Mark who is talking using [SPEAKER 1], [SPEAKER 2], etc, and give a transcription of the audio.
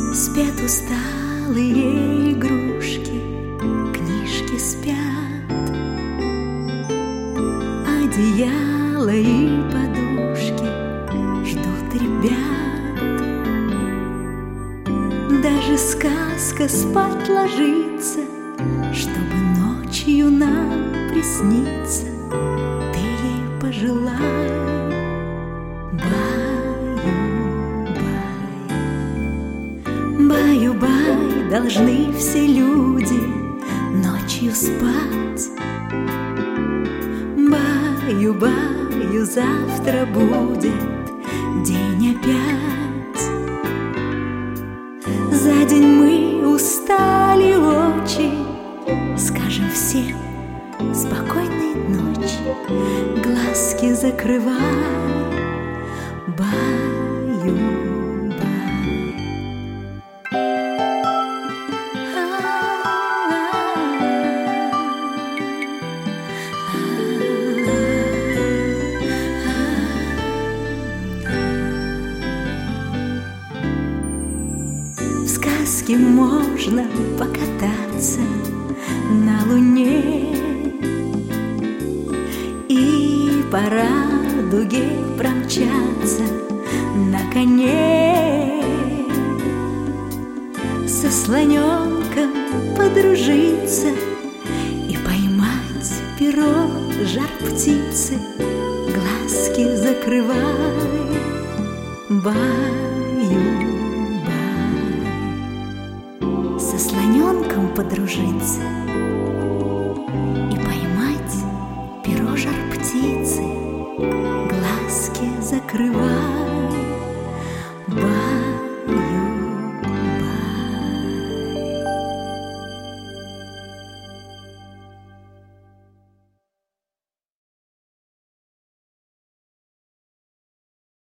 [SPEAKER 1] Спят усталые игрушки, книжки спят, одеяло и подушки ждут ребят. Даже сказка спать ложится, чтобы ночью нам присниться. Ты ей пожелай, баю-бай, должны все люди ночью спать. Баю-баю, завтра будет день опять. За день мы устали очень, скажем всем спокойной ночи, глазки закрывай. Баю-бай. В сказке можно покататься на луне и по радуге промчаться на коне, со слоненком подружиться и поймать перо жар птицы, глазки закрывай. Баю-бай, со слоненком подружиться